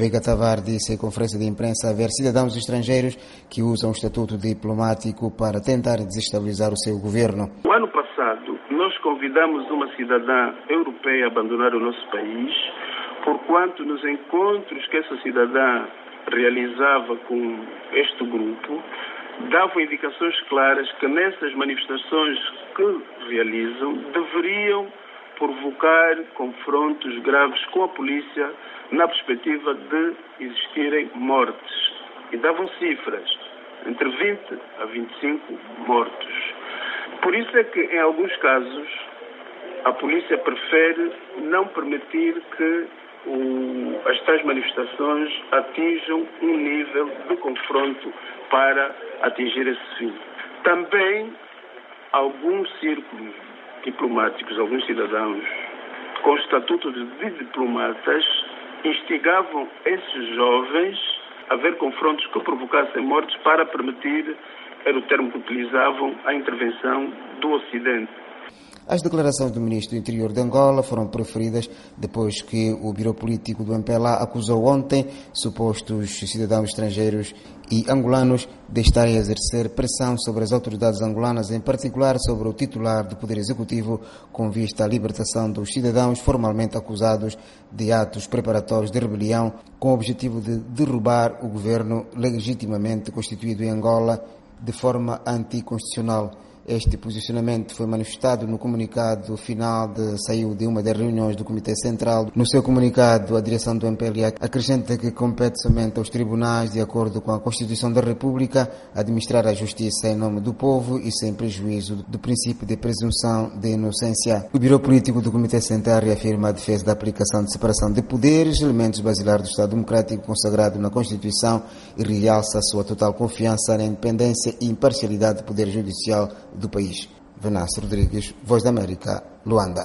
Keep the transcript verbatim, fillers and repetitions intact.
Veiga Tavares disse em conferência de imprensa haver cidadãos estrangeiros que usam o estatuto diplomático para tentar desestabilizar o seu governo. No ano passado, nós convidamos uma cidadã europeia a abandonar o nosso país, porquanto nos encontros que essa cidadã realizava com este grupo, davam indicações claras que nessas manifestações que realizam deveriam provocar confrontos graves com a polícia na perspectiva de existirem mortes. E davam cifras, entre vinte a vinte e cinco mortos. Por isso é que, em alguns casos, a polícia prefere não permitir que o, as tais manifestações atinjam um nível de confronto para atingir esse fim. Também, alguns círculos diplomáticos, alguns cidadãos com o estatuto de diplomatas instigavam esses jovens a ver confrontos que provocassem mortes para permitir, era o termo que utilizavam, a intervenção do Ocidente. As declarações do ministro do Interior de Angola foram proferidas depois que o Biro Político do M P L A acusou ontem supostos cidadãos estrangeiros e angolanos de estarem a exercer pressão sobre as autoridades angolanas, em particular sobre o titular do Poder Executivo, com vista à libertação dos cidadãos formalmente acusados de atos preparatórios de rebelião com o objetivo de derrubar o governo legitimamente constituído em Angola de forma anticonstitucional. Este posicionamento foi manifestado no comunicado final de saiu de uma das reuniões do Comitê Central. No seu comunicado, a direção do M P L A acrescenta que compete somente aos tribunais, de acordo com a Constituição da República, administrar a justiça em nome do povo e sem prejuízo do princípio de presunção de inocência. O Biro Político do Comitê Central reafirma a defesa da aplicação de separação de poderes, elementos basilares do Estado Democrático consagrado na Constituição, e realça a sua total confiança na independência e imparcialidade do Poder Judicial do país. Venâncio Rodrigues, Voz da América, Luanda.